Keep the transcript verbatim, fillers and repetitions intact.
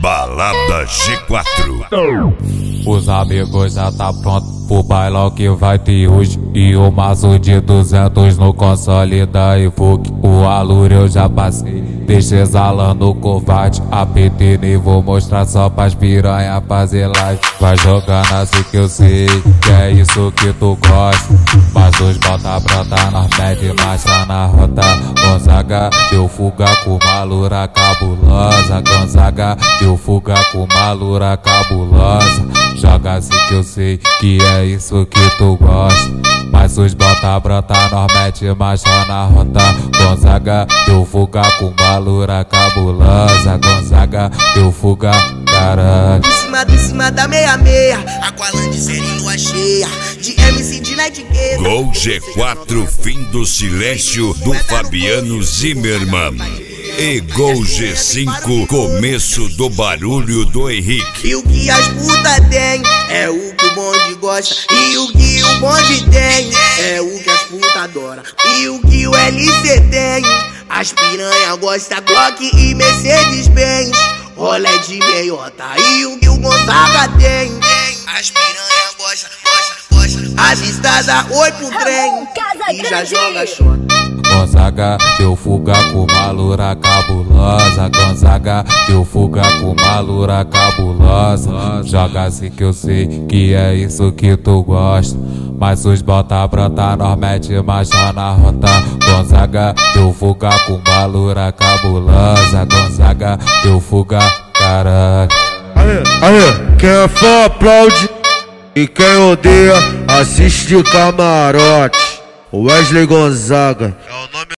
Balada G quatro. Os amigos já tá pronto pro bailão que vai ter hoje. E o maço de duzentos no console da Evoque. O Alur eu já passei, deixa exalando o covarde. A P T nem vou mostrar só pras piranha fazer live. Vai jogando assim que eu sei que é isso que tu gosta. Mas os bota brota, nós mete marcha na rota. Gonzaga deu fuga com uma loura cabulosa. Gonzaga deu fuga com uma loura cabulosa. Joga assim que eu sei que é isso que tu gosta. Mas os bota brota, nós mete marcha na rota. Gonzaga deu fuga com uma loura cabulosa. Gonzaga deu fuga, caralho. Em cima, em cima da meia-meia, Aqualand série lua cheia, de M C de Nightgate. Gol G quatro, fim do silêncio do Fabiano Zimmermann. E Gol G cinco, começo do barulho do Henrique. E o que as putas tem é o que o bonde gosta. E o que o bonde tem é o que as putas adoram. E o que o L C tem, as piranha gosta Glock e Mercedes Benz, rolé de meiota. E o que o Gonzaga tem, as piranha gosta, gosta, gosta. Avistada, oi pro trem e já joga shot. Gonzaga deu fuga com uma loura cabulosa. Gonzaga deu fuga com uma loura cabulosa. Joga assim que eu sei que é isso que tu gosta. Mas os bota brota, nós mete marcha na rota. Gonzaga deu fuga com uma loura cabulosa. Gonzaga deu fuga, caralho. Aê, aê, quem é fã aplaude e quem odeia assiste de camarote. Wesley Gonzaga é o nome